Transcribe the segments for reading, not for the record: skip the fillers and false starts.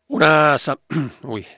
Una... se- Ui.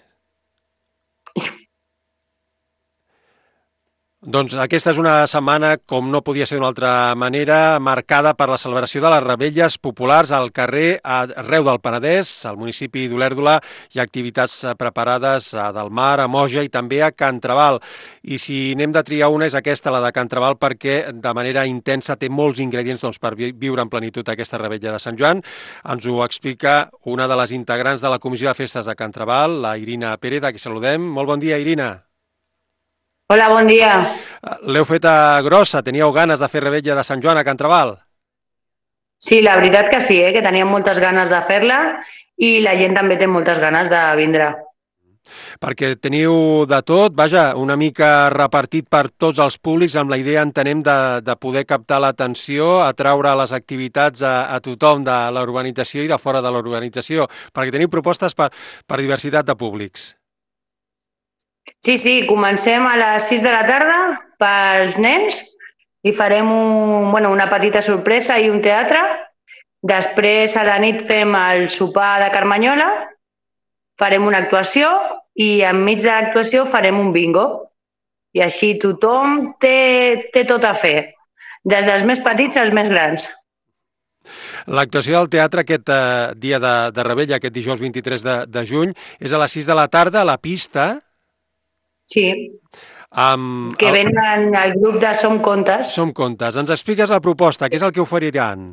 Doncs aquesta és una setmana, com no podia ser d'una altra manera, marcada per la celebració de les revetlles populars al carrer arreu del Penedès, al municipi d'Olèrdola. Hi ha activitats preparades a Del Mar, a Moja i també a Can Trabal. I si n'hem de triar una és aquesta, la de Can Trabal, perquè de manera intensa té molts ingredients per viure en plenitud aquesta revetlla de Sant Joan. Ens ho explica una de les integrants de la Comissió de Festes de Can Trabal, la Irina Pérez, a qui saludem. Molt bon dia, Irina. Hola, bon dia. L'heu feta grossa, teníeu ganes de fer revetlla de Sant Joan a Can Trabal? Sí, la veritat que sí, que teníem moltes ganes de fer-la i la gent també té moltes ganes de vindre. Perquè teniu de tot, vaja, una mica repartit per tots els públics, amb la idea, entenem, de poder captar l'atenció, atraure les activitats a tothom de la urbanització i de fora de la urbanització, perquè teniu propostes per diversitat de públics. Sí, comencem a les 6 de la tarda pels nens i farem una petita sorpresa i un teatre. Després a la nit fem el sopar de Carmanyola, farem una actuació i enmig de l'actuació farem un bingo. I així tothom té tot a fer, des dels més petits als més grans. L'actuació del teatre aquest dia de Rebella, aquest dijous 23 de juny, és a les 6 de la tarda a la pista. Sí, que venen el grup de Som Contes. Som Contes. Ens expliques la proposta, què és el que oferiran?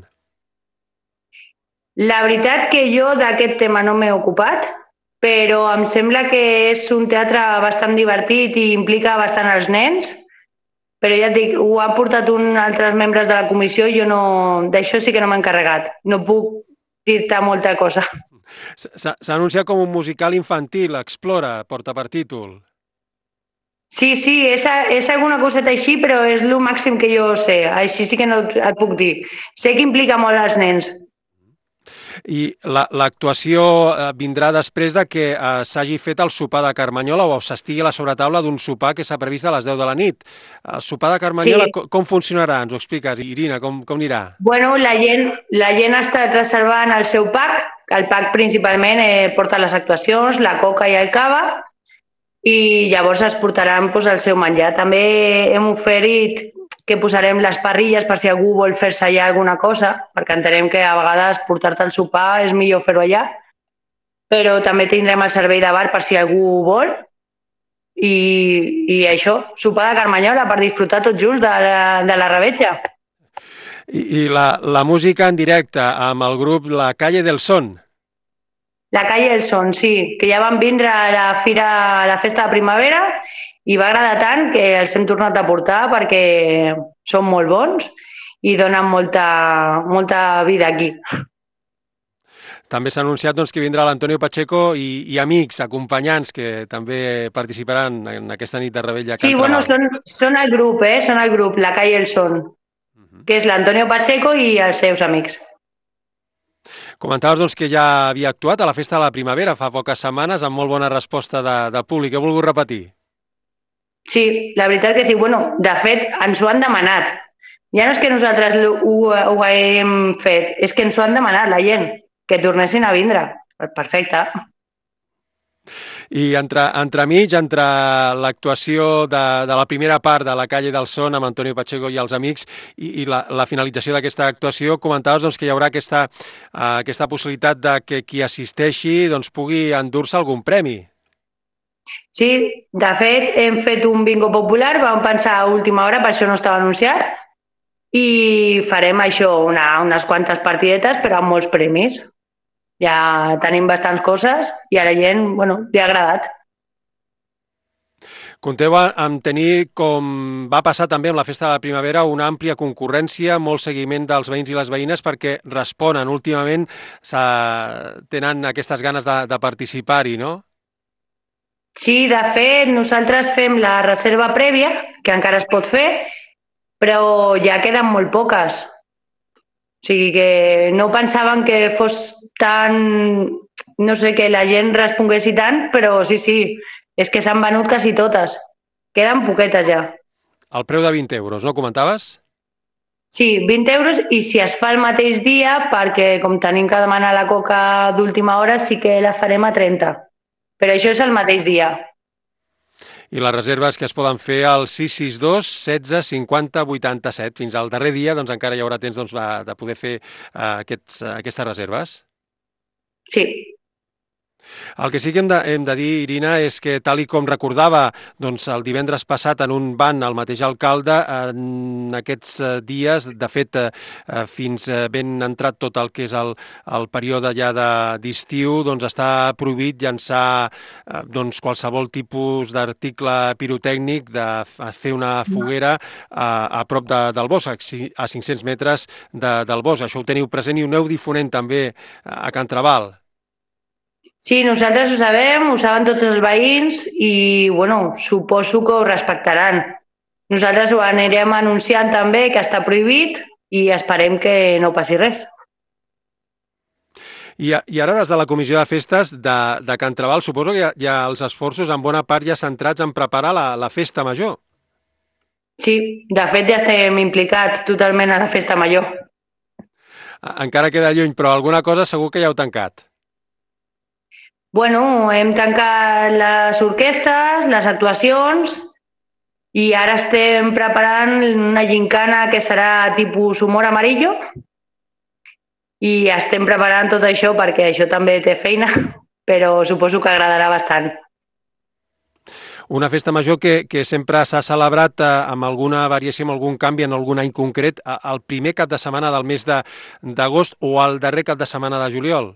La veritat que jo d'aquest tema no m'he ocupat, però em sembla que és un teatre bastant divertit i implica bastant els nens, però ja et dic, ho han portat altres membres de la comissió i jo no, d'això sí que no m'he encarregat. No puc dir-te molta cosa. S'ha anunciat com un musical infantil, Explora, porta per títol. Sí, és alguna coseta així, però és el màxim que jo sé. Així sí que no et puc dir. Sé que implica molt els nens. I l'actuació vindrà després de que s'hagi fet el sopar de Carmanyola o s'estigui a la sobretaula d'un sopar que s'ha previst a les 10 de la nit. El sopar de Carmanyola, sí. Com funcionarà? Ens ho expliques, Irina, com anirà? Bueno, la gent ha estat reservant el seu pack, que el pack principalment porta les actuacions, la coca i el cava, i llavors es portaran el seu menjar. També hem oferit que posarem les parrilles per si algú vol fer-se allà alguna cosa, perquè entenem que a vegades portar-te el sopar és millor fer-ho allà, però també tindrem el servei de bar per si algú vol, i això, sopar de Carmanyola per disfrutar tots junts de la revetlla. I la música en directe amb el grup La Calle del Son. La Calle del Son, sí, que ja van vindre a la festa de primavera i va agradar tant que els hem tornat a portar perquè són molt bons i donen molta vida aquí. També s'ha anunciat que vindrà l'Antonio Pacheco i amics, acompanyants, que també participaran en aquesta nit de revetlla. Sí, bueno, són el grup, són el grup, La Calle del Son, que és l'Antonio Pacheco i els seus amics. Comentaves que ja havia actuat a la Festa de la Primavera fa poques setmanes amb molt bona resposta de públic. He volgut repetir. Sí, la veritat que sí. Bueno, de fet, ens ho han demanat. Ja no és que nosaltres ho haguem fet, és que ens ho han demanat la gent, que tornessin a vindre. Perfecte. I entremig, entre l'actuació de la primera part de La Calle del Son amb Antonio Pacheco i els amics i la finalització d'aquesta actuació, comentaves que hi haurà aquesta possibilitat de que qui assisteixi pugui endur-se algun premi. Sí, de fet, hem fet un bingo popular, vam pensar a última hora, per això no estava anunciat, i farem això, unes quantes partidetes, però amb molts premis. Ja tenim bastants coses i a la gent, li ha agradat. Compteu amb tenir, com va passar també amb la Festa de la Primavera, una àmplia concurrència, molt seguiment dels veïns i les veïnes perquè responen. Últimament tenen aquestes ganes de participar-hi, no? Sí, de fet, nosaltres fem la reserva prèvia, que encara es pot fer, però ja queden molt poques. O sigui que no pensàvem que fos tan... no sé, que la gent responguessi tant, però sí, és que s'han venut quasi totes. Queden poquetes ja. El preu de 20 euros, no comentaves? Sí, 20 euros i si es fa el mateix dia, perquè com tenim que demanar la coca d'última hora, sí que la farem a 30. Però això és el mateix dia. I les reserves que es poden fer al 662 16 50 87. Fins al darrer dia doncs, encara hi haurà temps doncs, de poder fer aquestes reserves. Sí. El que sí que hem de dir, Irina, és que tal i com recordava doncs, el divendres passat en un ban el mateix alcalde, en aquests dies, de fet, fins ben entrat tot el que és el període ja d'estiu, doncs està prohibit llançar doncs, qualsevol tipus d'article pirotècnic, de fer una foguera a prop del bosc, a 500 metres del bosc. Això ho teniu present i ho aneu difonent també a Can Trabal. Sí, nosaltres ho sabem, ho saben tots els veïns i, bueno, suposo que ho respectaran. Nosaltres ho anirem anunciant també que està prohibit i esperem que no passi res. I ara, des de la Comissió de Festes de Can Trabal, suposo que hi ha els esforços en bona part ja centrats en preparar la festa major. Sí, de fet ja estem implicats totalment a la festa major. Encara queda lluny, però alguna cosa segur que ja heu tancat. Bueno, hem tancat les orquestres, les actuacions i ara estem preparant una gincana que serà tipus humor amarillo i estem preparant tot això perquè això també té feina, però suposo que agradarà bastant. Una festa major que sempre s'ha celebrat amb alguna variació, amb algun canvi en algun any concret, el primer cap de setmana del mes d'agost o el darrer cap de setmana de juliol.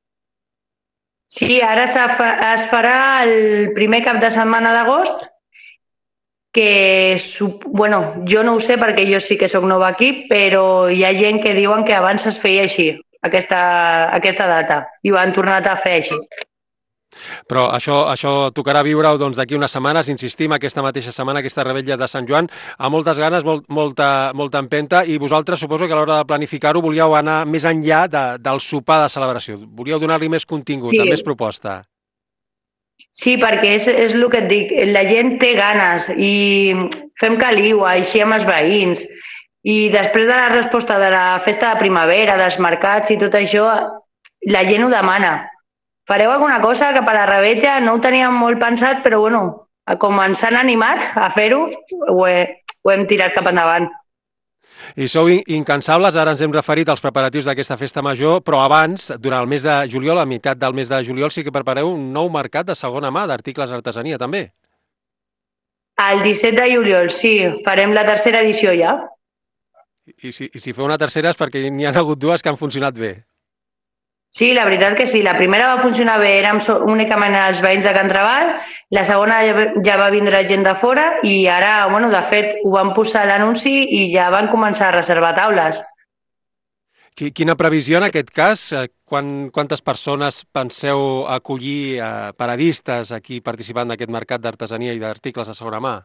Sí, ara es farà el primer cap de setmana d'agost, que, bueno, jo no ho sé perquè jo sí que sóc nova aquí, però hi ha gent que diuen que abans es feia així, aquesta data, i ho han tornat a fer així. Però això tocarà viure-ho doncs, d'aquí unes setmanes, insistim, aquesta mateixa setmana, aquesta rebella de Sant Joan, amb moltes ganes, molta empenta, i vosaltres suposo que a l'hora de planificar-ho volíeu anar més enllà del sopar de celebració, volíeu donar-li més contingut, sí. més proposta. Sí, perquè és el que et dic, la gent té ganes i fem caliu així amb els veïns i després de la resposta de la festa de primavera, dels mercats i tot això, la gent ho demana. Fareu alguna cosa que per la rebetlla no ho teníem molt pensat, però bueno, com ens han animat a fer-ho, ho hem tirat cap endavant. I sou incansables, ara ens hem referit als preparatius d'aquesta festa major, però abans, durant el mes de juliol, a meitat del mes de juliol, sí que prepareu un nou mercat de segona mà d'articles d'artesania, també. El 17 de juliol, sí, farem la tercera edició ja. I si feu una tercera és perquè n'hi ha hagut dues que han funcionat bé. Sí, la veritat que sí. La primera va funcionar bé, érem únicament els veïns de Can Trabal, la segona ja va vindre gent de fora i ara, bueno, de fet, ho van posar a l'anunci i ja van començar a reservar taules. Quina previsió en aquest cas? Quantes persones penseu acollir paradistes aquí participant d'aquest mercat d'artesania i d'articles de segona mà?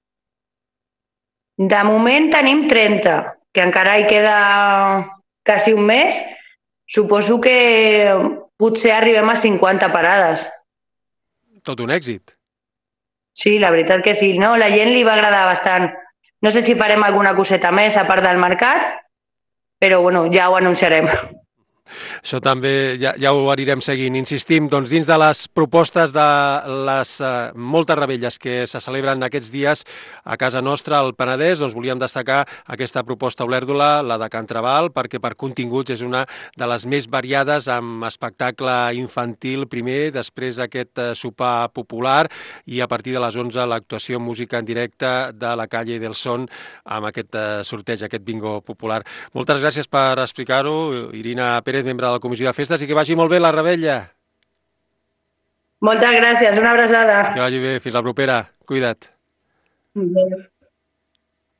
De moment tenim 30, que encara hi queda quasi un mes. Suposo que potser arribem a 50 parades. Tot un èxit. Sí, la veritat que sí. No, la gent li va agradar bastant. No sé si farem alguna coseta més a part del mercat, però bueno, ja ho anunciarem. Això també ja ho anirem seguint. Insistim, doncs, dins de les propostes de les moltes rebelles que se celebren aquests dies a casa nostra, al Penedès, doncs volíem destacar aquesta proposta Olèrdola, la de Can Trabal, perquè per continguts és una de les més variades, amb espectacle infantil primer, després aquest sopar popular i a partir de les 11 l'actuació en música en directe de la Calle del Son amb aquest sorteig, aquest bingo popular. Moltes gràcies per explicar-ho, Irina Pérez, membre de la Comissió de Festes, i que vagi molt bé la rebella. Moltes gràcies, una abraçada. Que vagi bé, fins la propera. Cuida't. Bé.